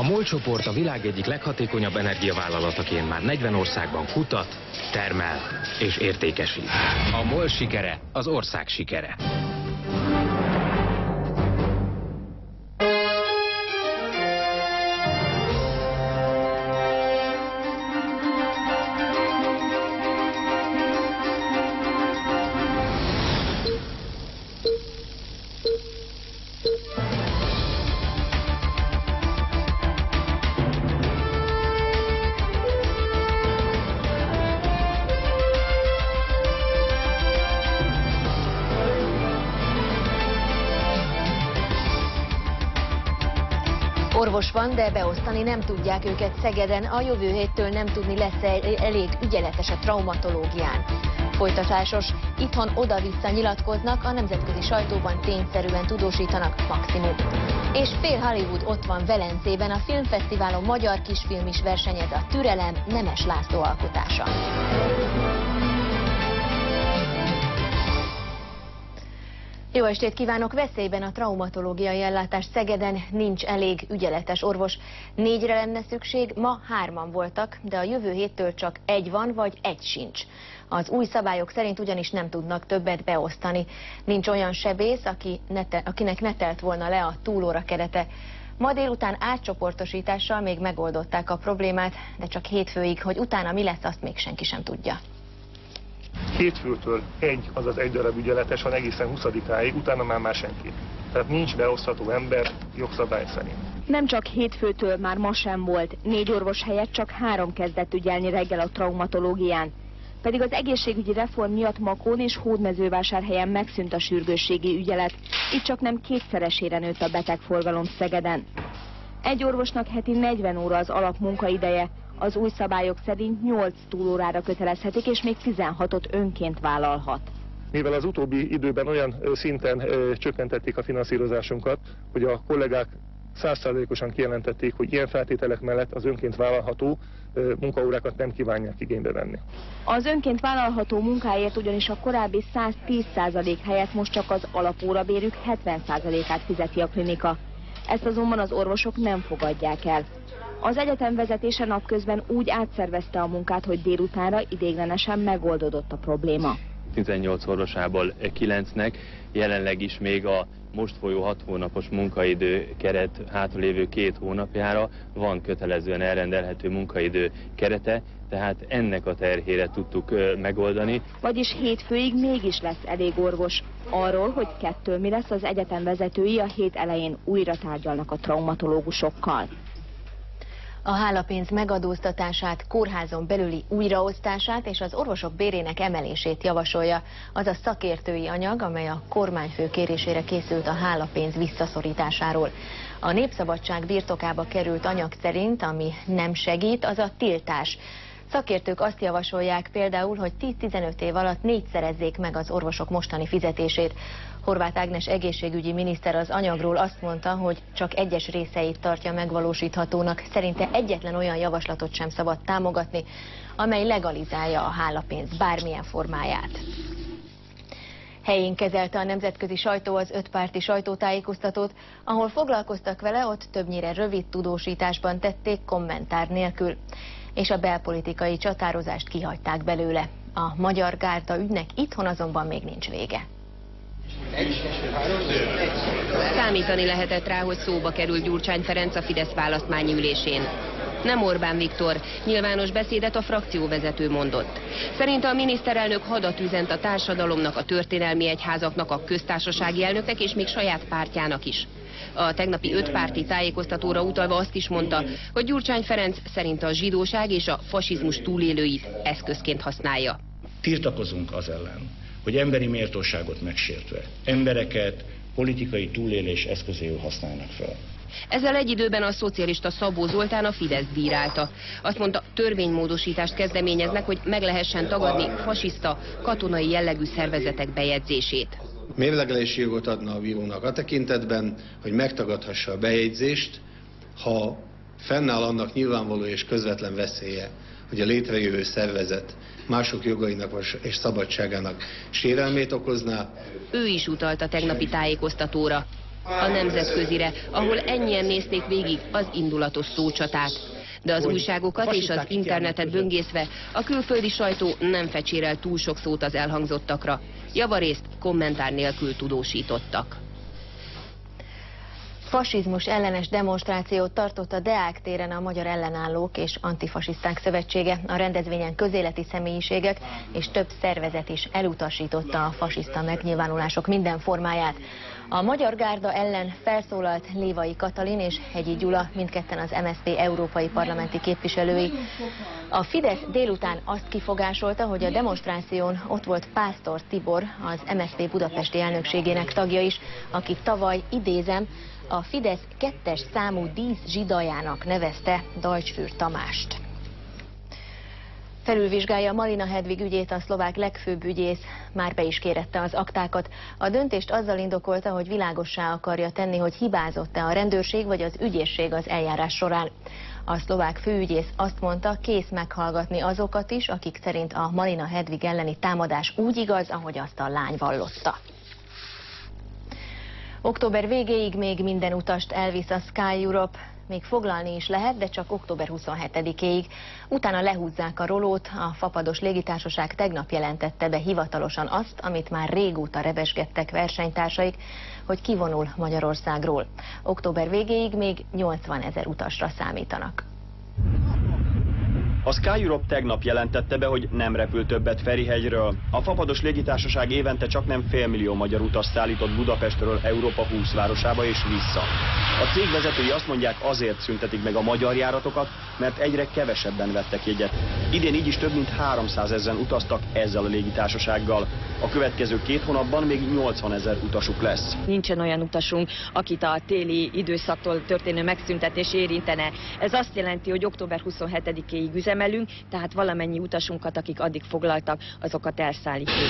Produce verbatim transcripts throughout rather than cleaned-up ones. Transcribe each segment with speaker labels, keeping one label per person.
Speaker 1: MOL csoport a világ egyik leghatékonyabb energiavállalataként már negyven országban kutat, termel és értékesít. A MOL sikere az ország sikere.
Speaker 2: Orvos van, de beosztani nem tudják őket Szegeden. A jövő héttől nem tudni, lesz-e elég ügyeletes a traumatológián. Folytatásos, itthon oda-vissza nyilatkoznak, a nemzetközi sajtóban tényszerűen tudósítanak maximum. És fél Hollywood ott van Velencében, a filmfesztiválon magyar kisfilm is versenyez, a Türelem Nemes László alkotása. Jó estét kívánok! Veszélyben a traumatológiai ellátás Szegeden, nincs elég ügyeletes orvos. Négyre lenne szükség, ma hárman voltak, de a jövő héttől csak egy van, vagy egy sincs. Az új szabályok szerint ugyanis nem tudnak többet beosztani. Nincs olyan sebész, aki nete, akinek ne telt volna le a túlóra kerete. Ma délután átcsoportosítással még megoldották a problémát, de csak hétfőig, hogy utána mi lesz, azt még senki sem tudja.
Speaker 3: Hétfőtől egy, azaz egy darab ügyeletes van egészen huszadikáig, utána már már senki. Tehát nincs beosztható ember jogszabály szerint.
Speaker 4: Nem csak hétfőtől, már ma sem volt. Négy orvos helyett csak három kezdett ügyelni reggel a traumatológián. Pedig az egészségügyi reform miatt Makón és Hódmezővásárhelyen megszűnt a sürgősségi ügyelet. Itt csak nem kétszeresére nőtt a betegforgalom Szegeden. Egy orvosnak heti negyven óra az alapmunkaideje. Az új szabályok szerint nyolc túlórára kötelezhetik, és még tizenhatot önként vállalhat.
Speaker 3: Mivel az utóbbi időben olyan szinten ö, csökkentették a finanszírozásunkat, hogy a kollégák száz százalékosan kijelentették, hogy ilyen feltételek mellett az önként vállalható ö, munkaórákat nem kívánják igénybe venni.
Speaker 4: Az önként vállalható munkáért ugyanis a korábbi száztíz százalék helyett most csak az alapórabérük hetven százalékát fizeti a klinika. Ezt azonban az orvosok nem fogadják el. Az egyetem vezetése napközben úgy átszervezte a munkát, hogy délutánra ideiglenesen megoldódott a probléma.
Speaker 5: tizennyolc orvosából kilencnek jelenleg is még a most folyó hat hónapos munkaidő keret hátralévő két hónapjára van kötelezően elrendelhető munkaidő kerete, tehát ennek a terhére tudtuk megoldani.
Speaker 4: Vagyis hétfőig mégis lesz elég orvos. Arról, hogy kettől mi lesz, az egyetem vezetői a hét elején újra tárgyalnak a traumatológusokkal.
Speaker 2: A hálapénz megadóztatását, kórházon belüli újraosztását és az orvosok bérének emelését javasolja az a szakértői anyag, amely a kormányfő kérésére készült a hálapénz visszaszorításáról. A Népszabadság birtokába került anyag szerint, ami nem segít, az a tiltás. Szakértők azt javasolják például, hogy tíz-tizenöt év alatt négyszerezzék meg az orvosok mostani fizetését. Horváth Ágnes egészségügyi miniszter az anyagról azt mondta, hogy csak egyes részeit tartja megvalósíthatónak. Szerinte egyetlen olyan javaslatot sem szabad támogatni, amely legalizálja a hálapénz bármilyen formáját. Helyén kezelte a nemzetközi sajtó az ötpárti sajtótájékoztatót, ahol foglalkoztak vele, ott többnyire rövid tudósításban tették, kommentár nélkül. És a belpolitikai csatározást kihagyták belőle. A Magyar Gárda ügynek itthon azonban még nincs vége.
Speaker 6: Számítani lehetett rá, hogy szóba kerül Gyurcsány Ferenc a Fidesz választmányi ülésén. Nem Orbán Viktor, nyilvános beszédet a frakcióvezető mondott. Szerinte a miniszterelnök hadat üzent a társadalomnak, a történelmi egyházaknak, a köztársasági elnöknek és még saját pártjának is. A tegnapi ötpárti tájékoztatóra utalva azt is mondta, hogy Gyurcsány Ferenc szerint a zsidóság és a fasizmus túlélőit eszközként használja.
Speaker 7: Tiltakozunk az ellen, hogy emberi méltóságot megsértve embereket politikai túlélés eszközéül használnak fel.
Speaker 6: Ezzel egy időben a szocialista Szabó Zoltán a Fideszt bírálta. Azt mondta, törvénymódosítást kezdeményeznek, hogy meg lehessen tagadni fasiszta, katonai jellegű szervezetek bejegyzését.
Speaker 8: Mérlegelési jogot adna a bírónak a tekintetben, hogy megtagadhassa a bejegyzést, ha fennáll annak nyilvánvaló és közvetlen veszélye, hogy a létrejövő szervezet mások jogainak és szabadságának sérelmét okozná.
Speaker 6: Ő is utalt a tegnapi tájékoztatóra. A nemzetközire, ahol ennyien nézték végig az indulatos szócsatát. De az újságokat és az internetet böngészve a külföldi sajtó nem fecsérel túl sok szót az elhangzottakra. Javarészt kommentár nélkül tudósítottak.
Speaker 2: Fasizmus ellenes demonstrációt tartott a Deák téren a Magyar Ellenállók és Antifasiszták Szövetsége. A rendezvényen közéleti személyiségek és több szervezet is elutasította a fasiszta megnyilvánulások minden formáját. A Magyar Gárda ellen felszólalt Lévai Katalin és Hegyi Gyula, mindketten az em es zé pé európai parlamenti képviselői. A Fidesz délután azt kifogásolta, hogy a demonstráción ott volt Pásztor Tibor, az em es zé pé budapesti elnökségének tagja is, aki tavaly, idézem, a Fidesz kettes számú dísz zsidajának nevezte Deutschfür Tamást. Felülvizsgálja Malina Hedvig ügyét a szlovák legfőbb ügyész, már be is kérette az aktákat. A döntést azzal indokolta, hogy világossá akarja tenni, hogy hibázott-e a rendőrség vagy az ügyészség az eljárás során. A szlovák főügyész azt mondta, kész meghallgatni azokat is, akik szerint a Malina Hedvig elleni támadás úgy igaz, ahogy azt a lány vallotta. Október végéig még minden utast elvisz a Sky Europe. Még foglalni is lehet, de csak október huszonhetedikéig. Utána lehúzzák a rolót. A fapados légitársaság tegnap jelentette be hivatalosan azt, amit már régóta revesgettek versenytársaik, hogy kivonul Magyarországról. Október végéig még nyolcvanezer utasra számítanak.
Speaker 9: A Sky Europe tegnap jelentette be, hogy nem repül többet Ferihegyről. A fapados légitársaság évente csak nem félmillió magyar utas szállított Budapestről Európa húsz városába és vissza. A cég vezetői azt mondják, azért szüntetik meg a magyar járatokat, mert egyre kevesebben vettek jegyet. Idén így is több mint háromszázezren utaztak ezzel a légitársasággal. A következő két hónapban még nyolcvanezer utasuk lesz.
Speaker 10: Nincsen olyan utasunk, akit a téli időszaktól történő megszüntetés érintene. Ez azt jelenti, hogy október huszonhetedikéig üzemelünk, tehát valamennyi utasunkat, akik addig foglaltak, azokat elszállítjuk.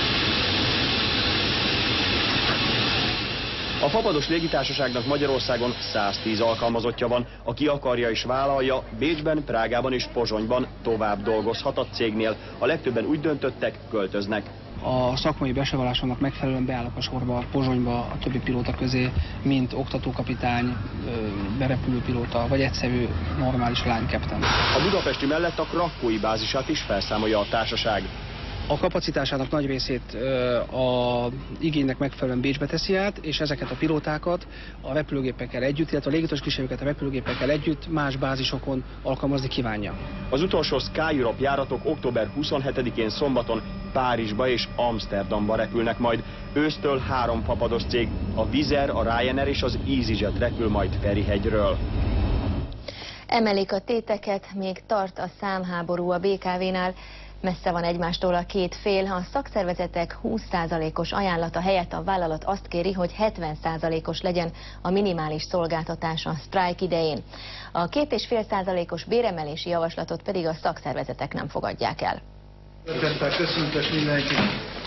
Speaker 9: A fapados légitársaságnak Magyarországon száztíz alkalmazottja van, aki akarja és vállalja, Bécsben, Prágában és Pozsonyban tovább dolgozhat a cégnél. A legtöbben úgy döntöttek, költöznek.
Speaker 11: A szakmai besavallásomnak megfelelően beállok a sorba Pozsonyba a többi pilóta közé, mint oktatókapitány, berepülőpilóta, vagy egyszerű normális lánykapten.
Speaker 9: A budapesti mellett a krakkói bázisát is felszámolja a társaság.
Speaker 11: A kapacitásának nagy részét a igénynek megfelelően Bécsbe teszi át, és ezeket a pilótákat a repülőgépekkel együtt, illetve a légiutas kísérőket a repülőgépekkel együtt más bázisokon alkalmazni kívánja.
Speaker 9: Az utolsó Sky Europe járatok október huszonhetedikén szombaton Párizsba és Amsterdamba repülnek majd. Ősztől három fapados cég, a Wizz Air, a Ryanair és az EasyJet repül majd Ferihegyről.
Speaker 2: Emelik a téteket, még tart a számháború a bé ká vé-nál. Messze van egymástól a két fél. A szakszervezetek húsz százalékos ajánlata helyett a vállalat azt kéri, hogy hetven százalékos legyen a minimális szolgáltatás a sztrájk idején. A két és fél százalékos béremelési javaslatot pedig a szakszervezetek nem fogadják el.
Speaker 12: Köszöntös mindenkit!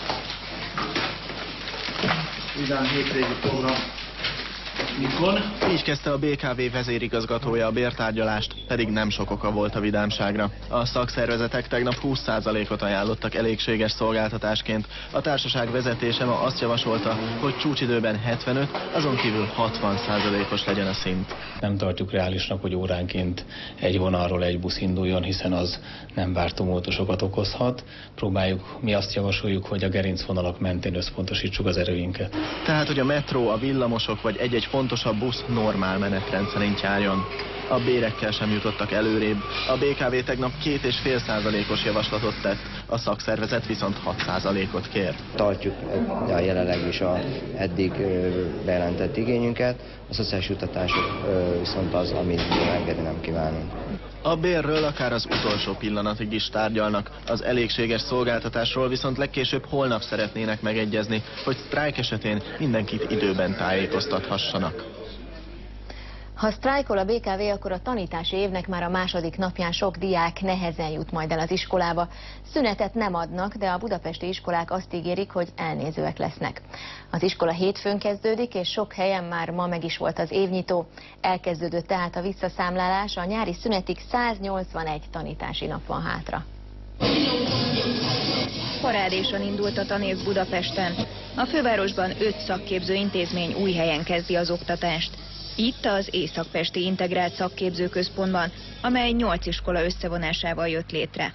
Speaker 12: Vidám hétvégi program. Mikor?
Speaker 13: Így kezdte a bé ká vé vezérigazgatója a bértárgyalást, pedig nem sok oka volt a vidámságra. A szakszervezetek tegnap húsz százalékot ajánlottak elégséges szolgáltatásként. A társaság vezetése ma azt javasolta, hogy csúcsidőben hetvenöt, azon kívül hatvan százalékos legyen a szint.
Speaker 14: Nem tartjuk reálisnak, hogy óránként egy vonalról egy busz induljon, hiszen az nem várt tumultusokat okozhat. Próbáljuk, mi azt javasoljuk, hogy a gerincvonalak mentén összpontosítsuk az erőinket.
Speaker 13: Tehát, hogy a metró, a villamosok vagy egy-egy fontosabb busz normál menetrend szerint járjon. A bérekkel sem jutottak előrébb. A bé ká vé tegnap két és fél százalékos javaslatot tett, a szakszervezet viszont hat százalékot kér.
Speaker 15: Tartjuk a jelenleg is a eddig bejelentett igényünket, a szociális juttatások viszont az, amit engedni nem kívánunk.
Speaker 13: A bérről akár az utolsó pillanatig is tárgyalnak, az elégséges szolgáltatásról viszont legkésőbb holnap szeretnének megegyezni, hogy sztrájk esetén mindenkit időben tájékoztathassanak.
Speaker 2: Ha sztrájkol a bé ká vé, akkor a tanítási évnek már a második napján sok diák nehezen jut majd el az iskolába. Szünetet nem adnak, de a budapesti iskolák azt ígérik, hogy elnézőek lesznek. Az iskola hétfőn kezdődik, és sok helyen már ma meg is volt az évnyitó. Elkezdődött tehát a visszaszámlálás, a nyári szünetig száznyolcvanegy tanítási nap van hátra.
Speaker 4: Parádésan indult a tanév Budapesten.
Speaker 16: A fővárosban öt szakképző intézmény új helyen kezdi az oktatást. Itt az Észak-Pesti Integrált Szakképzőközpontban, amely nyolc iskola összevonásával jött létre.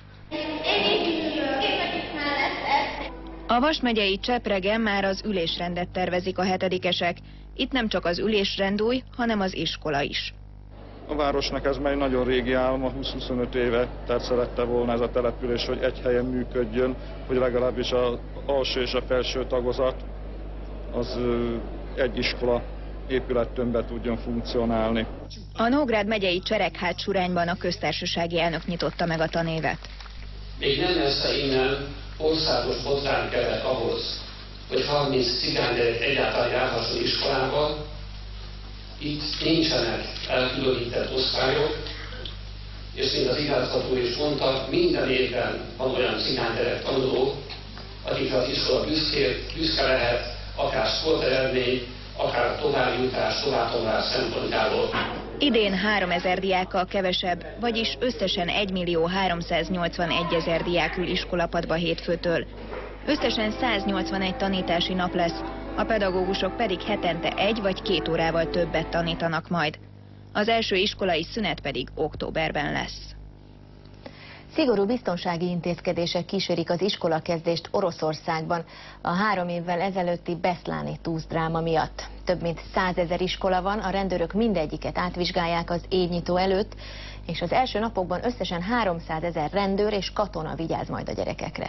Speaker 16: A Vas megyei Csepregen már az ülésrendet tervezik a hetedikesek. Itt nem csak az ülésrend új, hanem az iskola is.
Speaker 17: A városnak ez már egy nagyon régi álma, húsz-huszonöt éve, tehát szerette volna ez a település, hogy egy helyen működjön, hogy legalábbis az alsó és a felső tagozat az egy iskola épülettömbben tudjon funkcionálni.
Speaker 16: A Nógrád megyei Csereghát-Surányban a köztársasági elnök nyitotta meg a tanévet.
Speaker 18: Még nem messze innen országos botrány kellett ahhoz, hogy harminc cigánygyerek egyáltalán járhasson iskolába. Itt nincsenek elkülönített osztályok, és mint az igazgató is mondta, minden évben van olyan cigánygyerek tanuló, akikre az iskola büszke, büszke lehet, akár sporteredmény, akár a továbbjutás, továbbtanulás szempontjából.
Speaker 16: Idén háromezer diákkal kevesebb, vagyis összesen egymillió háromszáznyolcvanegy ezer diák ül iskolapadba hétfőtől. Összesen száznyolcvanegy tanítási nap lesz, a pedagógusok pedig hetente egy vagy két órával többet tanítanak majd. Az első iskolai szünet pedig októberben lesz.
Speaker 2: Szigorú biztonsági intézkedések kísérik az iskolakezdést Oroszországban a három évvel ezelőtti beszláni tűzdráma miatt. Több mint százezer iskola van, a rendőrök mindegyiket átvizsgálják az évnyitó előtt, és az első napokban összesen háromszázezer rendőr és katona vigyáz majd a gyerekekre.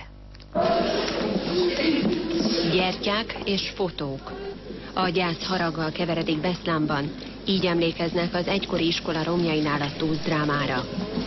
Speaker 6: Gyertyák és fotók. A gyász haraggal keveredik Beszlánban, így emlékeznek az egykori iskola romjainál a tűzdrámára.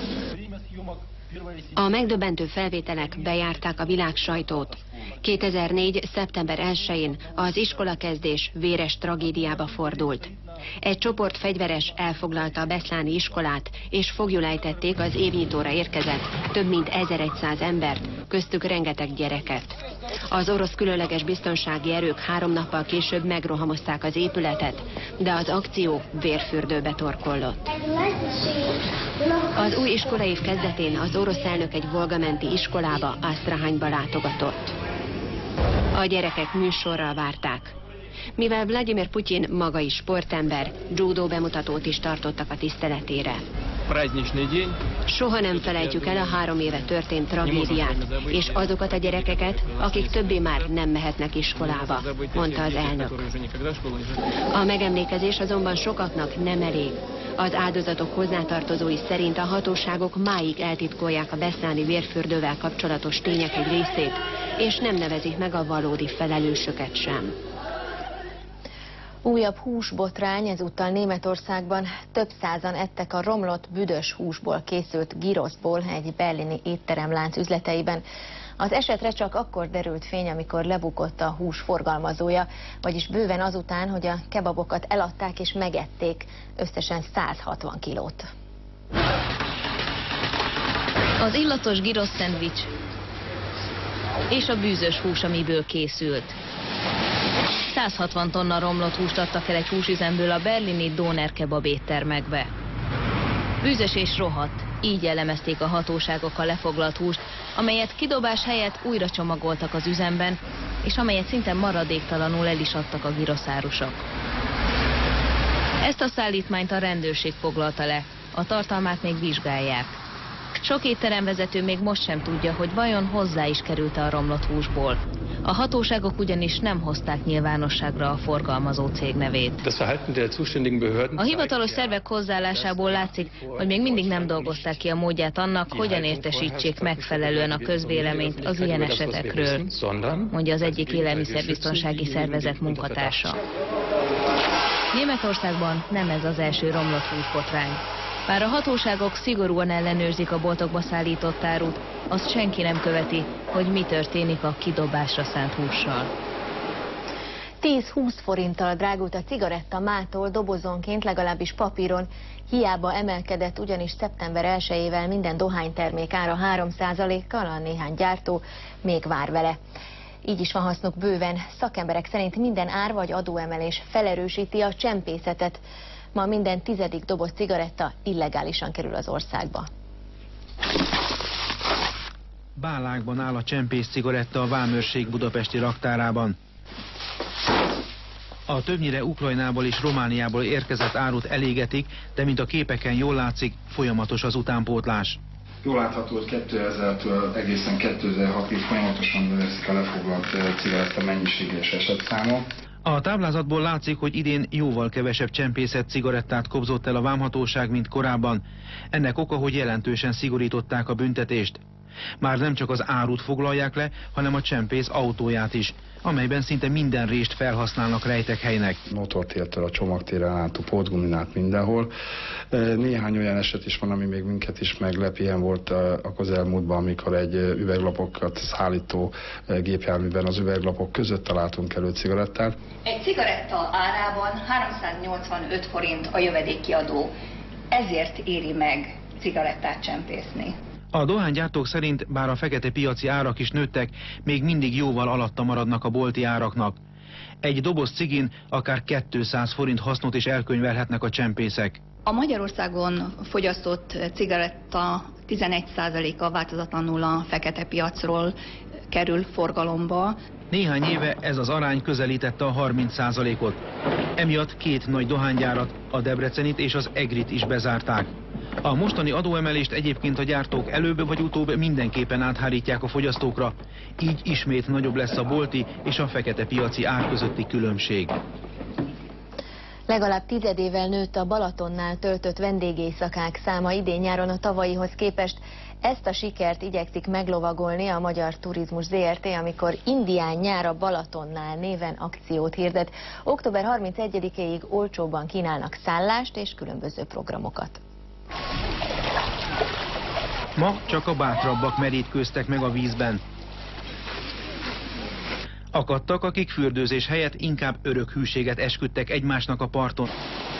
Speaker 6: A megdöbbentő felvételek bejárták a világ sajtót. kétezer-négy. szeptember elsején az iskolakezdés véres tragédiába fordult. Egy csoport fegyveres elfoglalta a beszláni iskolát, és foglyul ejtették az évnyitóra érkezett több mint ezerszáz embert, köztük rengeteg gyereket. Az orosz különleges biztonsági erők három nappal később megrohamozták az épületet, de az akció vérfürdőbe torkollott. Az új iskolaév kezdetén az orosz elnök egy volgamenti iskolába, Asztrahányba látogatott. A gyerekek műsorral várták. Mivel Vladimir Putyin maga is sportember, judó bemutatót is tartottak a tiszteletére. Soha nem felejtjük el a három éve történt tragédiát, és azokat a gyerekeket, akik többé már nem mehetnek iskolába, mondta az elnök. A megemlékezés azonban sokaknak nem elég. Az áldozatok hozzátartozói szerint a hatóságok máig eltitkolják a beszláni vérfürdővel kapcsolatos tények egy részét, és nem nevezik meg a valódi felelősöket sem.
Speaker 2: Újabb húsbotrány, ezúttal Németországban több százan ettek a romlott büdös húsból készült gyroszból egy berlini étteremlánc üzleteiben. Az esetre csak akkor derült fény, amikor lebukott a hús forgalmazója, vagyis bőven azután, hogy a kebabokat eladták és megették, összesen száz hatvan kilót.
Speaker 19: Az illatos gyrosz szendvics és a bűzös hús, amiből készült. száz hatvan tonna romlott húst adtak el egy húsüzemből a berlini Doner kebab éttermekbe. Bűzös és rohadt, így elemezték a hatóságok a lefoglalt húst, amelyet kidobás helyett újra csomagoltak az üzemben, és amelyet szinte maradéktalanul el is adtak a giroszárusok. Ezt a szállítmányt a rendőrség foglalta le, a tartalmát még vizsgálják. Sok étteremvezető még most sem tudja, hogy vajon hozzá is került-e a romlott húsból. A hatóságok ugyanis nem hozták nyilvánosságra a forgalmazó cég nevét. A hivatalos szervek hozzáállásából látszik, hogy még mindig nem dolgozták ki a módját annak, hogyan értesítsék megfelelően a közvéleményt az ilyen esetekről, mondja az egyik élelmiszerbiztonsági szervezet munkatársa. Németországban nem ez az első romlott húsbotrány. Bár a hatóságok szigorúan ellenőrzik a boltokba szállított árut, azt senki nem követi, hogy mi történik a kidobásra szánt hússal.
Speaker 2: tíz-húsz forinttal drágult a cigaretta mától dobozonként, legalábbis papíron. Hiába emelkedett, ugyanis szeptember elsejével minden dohánytermék ára három százalékkal, a néhány gyártó még vár vele. Így is van hasznuk bőven. Szakemberek szerint minden ár vagy adóemelés felerősíti a csempészetet. Ma minden tizedik doboz cigaretta illegálisan kerül az országba.
Speaker 20: Bálákban áll a csempész cigaretta a vámőrség budapesti raktárában. A többnyire Ukrajnából és Romániából érkezett árut elégetik, de mint a képeken jól látszik, folyamatos az utánpótlás.
Speaker 21: Jól látható, hogy kétezertől egészen kétezer-hatig folyamatosan növekszik a lefoglalt cigaretta mennyiség és esetszáma.
Speaker 20: A táblázatból látszik, hogy idén jóval kevesebb csempészett cigarettát kobzott el a vámhatóság, mint korábban. Ennek oka, hogy jelentősen szigorították a büntetést. Már nem csak az árut foglalják le, hanem a csempész autóját is, amelyben szinte minden rést felhasználnak rejtekhelynek.
Speaker 21: Motortértől a csomagtéren át, a pótguminát mindenhol. Néhány olyan eset is van, ami még minket is meglep. Ilyen volt a közelmúltban, amikor egy üveglapokat szállító gépjárműben az üveglapok között találtunk elő cigarettát.
Speaker 22: Egy cigaretta árában háromszáznyolcvanöt forint a jövedékkiadó. Ezért éri meg cigarettát csempészni.
Speaker 20: A dohánygyártók szerint, bár a fekete piaci árak is nőttek, még mindig jóval alatta maradnak a bolti áraknak. Egy doboz cigin akár kétszáz forint hasznot is elkönyvelhetnek a csempészek.
Speaker 22: A Magyarországon fogyasztott cigaretta tizenegy százaléka változatlanul a fekete piacról kerül forgalomba.
Speaker 20: Néhány éve ez az arány közelítette a harminc százalékot. Emiatt két nagy dohánygyárat, a Debrecenit és az Egrit is bezárták. A mostani adóemelést egyébként a gyártók előbb vagy utóbb mindenképpen áthárítják a fogyasztókra, így ismét nagyobb lesz a bolti és a fekete piaci ár közötti különbség.
Speaker 2: Legalább tizedével nőtt a Balatonnál töltött vendégéjszakák száma idén-nyáron a tavalyihoz képest. Ezt a sikert igyekszik meglovagolni a Magyar Turizmus zé er té, amikor Indián nyár a Balatonnál néven akciót hirdet. október harmincegyedikéig olcsóbban kínálnak szállást és különböző programokat.
Speaker 20: Ma csak a bátrabbak merítkőztek meg a vízben. Akadtak, akik fürdőzés helyett inkább örök hűséget esküdtek egymásnak a parton.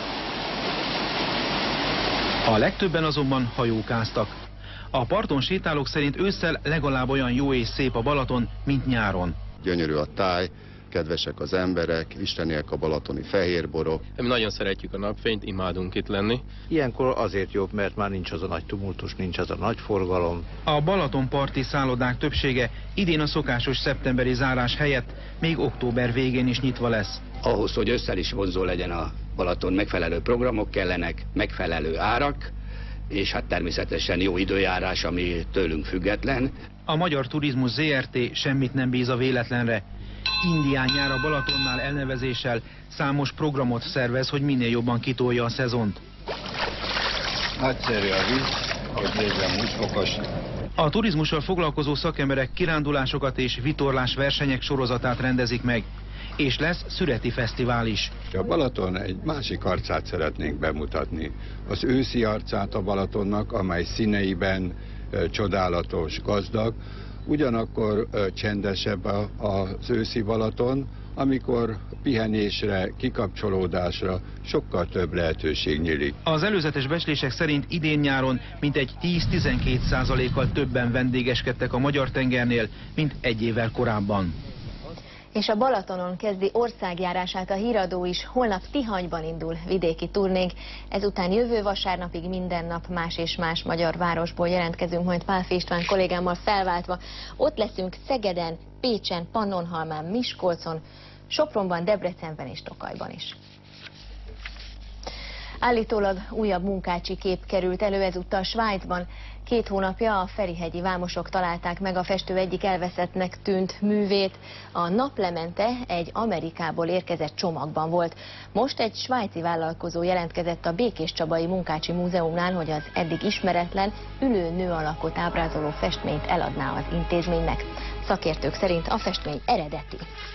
Speaker 20: A legtöbben azonban hajókáztak. A parton sétálók szerint ősszel legalább olyan jó és szép a Balaton, mint nyáron.
Speaker 23: Gyönyörű a táj, kedvesek az emberek, isteniek a balatoni fehérborok.
Speaker 24: Mi nagyon szeretjük a napfényt, imádunk itt lenni.
Speaker 25: Ilyenkor azért jobb, mert már nincs az a nagy tumultus, nincs az a nagy forgalom.
Speaker 20: A Balatonparti szállodák többsége idén a szokásos szeptemberi zárás helyett még október végén is nyitva lesz.
Speaker 26: Ahhoz, hogy ősszel is vonzó legyen a Balaton, megfelelő programok kellenek, megfelelő árak, és hát természetesen jó időjárás, ami tőlünk független.
Speaker 20: A Magyar Turizmus zé er té semmit nem bíz a véletlenre. Indián nyár a Balatonnál elnevezéssel számos programot szervez, hogy minél jobban kitolja a szezont.
Speaker 25: Nagyszerű a víz, ahogy nézem, húsz fokos.
Speaker 20: A turizmussal foglalkozó szakemberek kirándulásokat és vitorlás versenyek sorozatát rendezik meg. És lesz szüreti fesztivál is.
Speaker 27: A Balaton egy másik arcát szeretnénk bemutatni. Az őszi arcát a Balatonnak, amely színeiben e, csodálatos, gazdag, ugyanakkor e, csendesebb a, az őszi Balaton, amikor pihenésre, kikapcsolódásra sokkal több lehetőség nyílik.
Speaker 20: Az előzetes becslések szerint idén-nyáron mintegy tíz-tizenkét százalékkal többen vendégeskedtek a magyar tengernél, mint egy évvel korábban.
Speaker 2: És a Balatonon kezdi országjárását a Híradó is, holnap Tihanyban indul vidéki turnénk. Ezután jövő vasárnapig minden nap más és más magyar városból jelentkezünk, majd Pálffy István kollégámmal felváltva. Ott leszünk Szegeden, Pécsen, Pannonhalmán, Miskolcon, Sopronban, Debrecenben és Tokajban is. Állítólag újabb munkácsi kép került elő ezúttal Svájcban. Két hónapja a ferihegyi vámosok találták meg a festő egyik elveszettnek tűnt művét. A naplemente egy Amerikából érkezett csomagban volt. Most egy svájci vállalkozó jelentkezett a Békéscsabai Munkácsi Múzeumnál, hogy az eddig ismeretlen, ülő nő alakot ábrázoló festményt eladná az intézménynek. Szakértők szerint a festmény eredeti.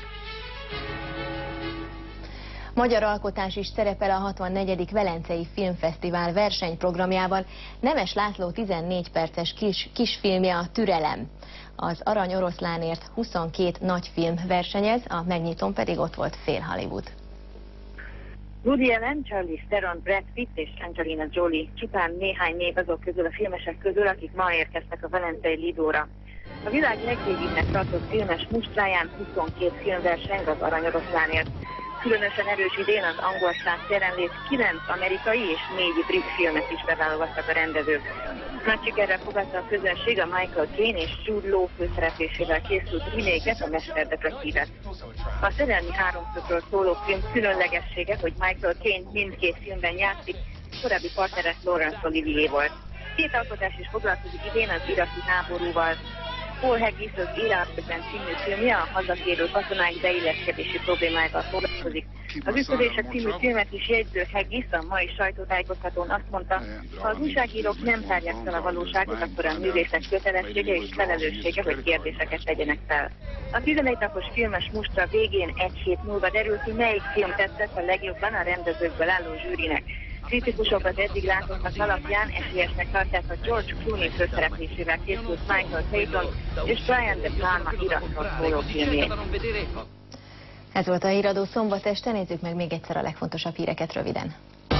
Speaker 2: Magyar alkotás is szerepel a hatvannegyedik Velencei Filmfesztivál versenyprogramjában. Nemes László tizennégy perces kis, kisfilmje a Türelem. Az Arany Oroszlánért huszonkét nagyfilm versenyez, a megnyitón pedig ott volt fél Hollywood.
Speaker 28: Woody Allen, Charlize Theron, Brad Pitt és Angelina Jolie csupán néhány név azok közül a filmesek közül, akik ma érkeztek a Velencei Lidóra. A világ legrégibbnek tartott filmes mustráján huszonkét filmverseny az Arany Oroszlánért. Különösen erős idén az angol száz jelenlét, kilenc amerikai és négy brit filmet is beválogattak a rendezők. Nagy sikerrel fogadta a közönség a Michael Caine és Jude Law főszereplésével készült remake-et, a Mester Detektívet. A szerelmi háromszögről szóló film különlegessége, hogy Michael Caine mindkét filmben játszik, korábbi partnere Laurence Olivier volt. Két alkotás is foglalkozik idén az iraki háborúval. Paul Haggis az Irakban című filmje a hazatérő katonák beilleszkedési problémáival foglalkozik. Az Ütközések című filmet is jegyző Haggis a mai sajtótájékoztatón azt mondta, ha az újságírók nem tárják fel a valóságot, akkor a művészek kötelessége és felelőssége, hogy kérdéseket tegyenek fel. A tizenegy napos filmes mustra végén egy hét múlva derül ki, melyik film tetszett a legjobban a rendezőkből álló zsűrinek. Kritikusok az eddig látottak alapján esélyesnek tartják a George Clooney főszereplésével készült Michael Payton és Brian De Palma Irakról szóló filmjét.
Speaker 2: Ez volt a Híradó szombat este, nézzük meg még egyszer a legfontosabb híreket röviden.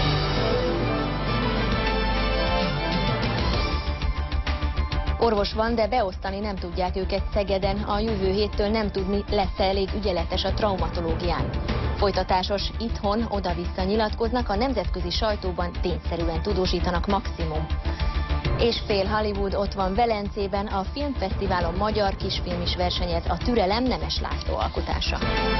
Speaker 2: Orvos van, de beosztani nem tudják őket Szegeden. A jövő héttől nem tudni, lesz-e elég ügyeletes a traumatológián. Folytatásos itthon oda-vissza nyilatkoznak, a nemzetközi sajtóban tényszerűen tudósítanak maximum. És fél Hollywood ott van Velencében, a filmfesztiválon magyar kisfilm is versenyez, a Türelem Nemes László alkotása.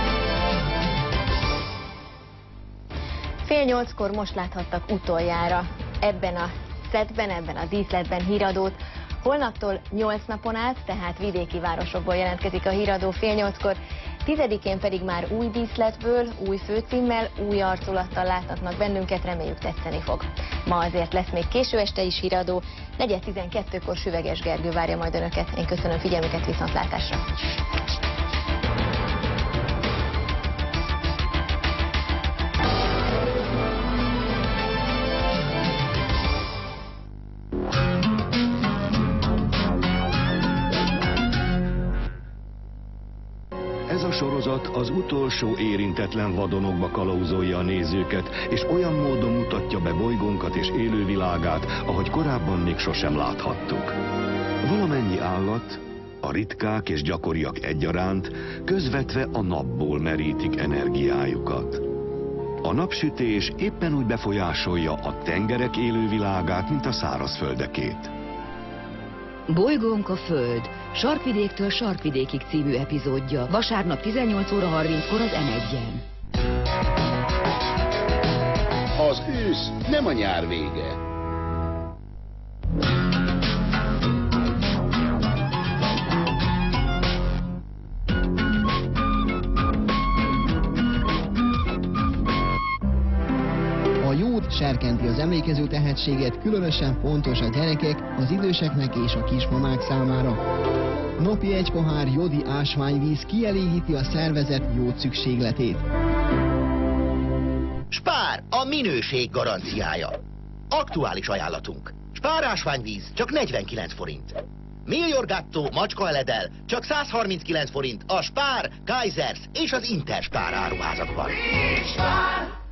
Speaker 2: Fél nyolckor most láthattak utoljára ebben a szettben, ebben a díszletben Híradót. Holnaptól nyolc napon át, tehát vidéki városokból jelentkezik a Híradó fél nyolckor, tizedikén pedig már új díszletből, új főcímmel, új arculattal láthatnak bennünket, reméljük tetszeni fog. Ma azért lesz még késő este is Híradó, negyed tizenkettőkor Süveges Gergő várja majd önöket. Én köszönöm figyelmüket, viszontlátásra!
Speaker 1: Ez a sorozat az utolsó érintetlen vadonokba kalauzolja a nézőket, és olyan módon mutatja be bolygónkat és élővilágát, ahogy korábban még sosem láthattuk. Valamennyi állat, a ritkák és gyakoriak egyaránt, közvetve a napból merítik energiájukat. A napsütés éppen úgy befolyásolja a tengerek élővilágát, mint a szárazföldekét.
Speaker 3: Bolygónk a Föld, Sarkvidéktől Sarkvidékig című epizódja, vasárnap tizennyolc óra harminckor az em egyen.
Speaker 5: Az ősz nem a nyár vége.
Speaker 7: Serkenti az emlékező tehetséget, különösen fontos a gyerekek, az időseknek és a kismamák számára. Napi egy pohár jodi ásványvíz kielégíti a szervezet jód szükségletét.
Speaker 8: Spár, a minőség garanciája. Aktuális ajánlatunk. Spár ásványvíz csak negyvenkilenc forint. Migliorgatto macskaeledel csak száz harminckilenc forint a Spár, Kaisers és az Interspár áruházakban. Spár!